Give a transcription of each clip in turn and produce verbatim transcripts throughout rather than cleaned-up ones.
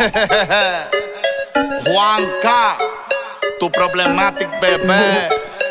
Juanca, tu problematic bebé,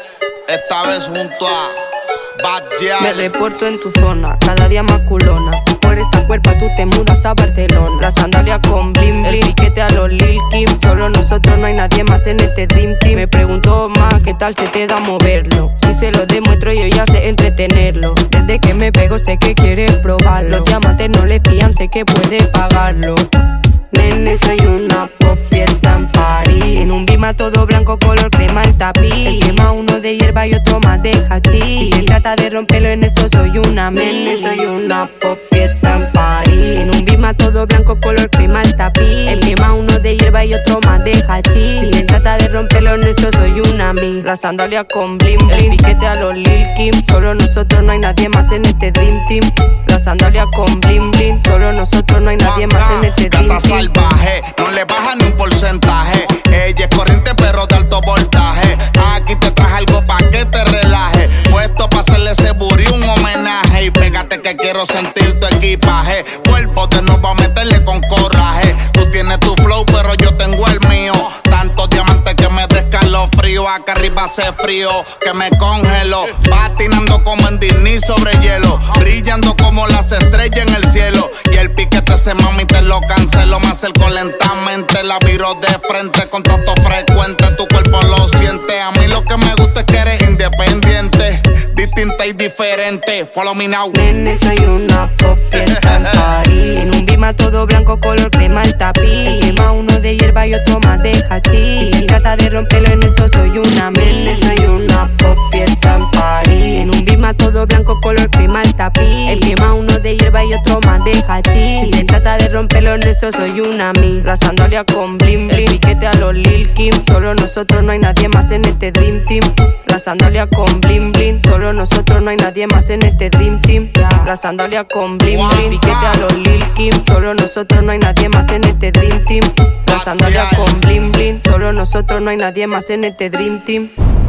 esta vez junto a Bad Gyal. Me reporto en tu zona, cada día más culona. Por esta cuerpa tú te mudas a Barcelona. La sandalia con blim blim, el piquete a los Lil Kim. Solo nosotros, no hay nadie más en este Dream Team. Me pregunto más, ¿qué tal se te da moverlo? Si se lo demuestro yo ya sé entretenerlo. Desde que me pego sé que quieres probarlo. Los diamantes no le pillan, sé que puede pagarlo. Nene, soy una popieta en París. En un bima todo blanco, color crema el tapiz. El quema uno de hierba y otro más de hachís. Si se trata de romperlo en eso soy una Nene, soy una popieta en París. En un bima todo blanco, color crema el tapiz. El quema uno de hierba y otro más de hachís. Si se trata de romperlo en eso soy una mi. La sandalia con blim blim, el piquete a los Lil Kim. Solo nosotros, no hay nadie más en este Dream Team. La sandalia con blim blim, solo nosotros, no hay nadie más en este Dream Team. Salvaje, no le baja ni un porcentaje. Ella es corriente pero de alto voltaje. Aquí te traje algo pa' que te relaje. Puesto pa' hacerle ese buri un homenaje. Y pégate que quiero sentir tu equipaje. Vuelvo de nuevo a meterle con coraje. Tú tienes tu flow pero yo tengo el mío. Tantos diamantes que me descalofrío. Acá arriba hace frío que me congelo. Patinando como en Disney sobre hielo. Brillando como las estrellas en el cielo. Y el piquete ese mami te lo cancelo. Me acerco lentamente, la viro de frente. Contacto frecuente, tu cuerpo lo siente. A mí lo que me gusta es que eres independiente, distinta y diferente. Follow me now. Nene, soy una popieta en París. En un bima todo blanco, color crema el tapiz. El quema uno de hierba y otro más de hachís. Si se trata de romperlo en eso soy una Nene, soy una popieta en París. En un bima todo blanco, color crema el tapiz. El quema uno de hierba y otro más de hachís. Si se trata de romperlo en eso soy una mi. La sandalia con blim blim, el piquete a los Lil Kim. Solo nosotros, no hay nadie más en este Dream Team. La sandalia con blim blim, solo nosotros, no hay nadie más en este Dream Team. La sandalia con blim blim, piquete a los Lil Kim. Solo nosotros, no hay nadie más en este Dream Team. La sandalia con blim blim, solo nosotros, no hay nadie más en este Dream Team.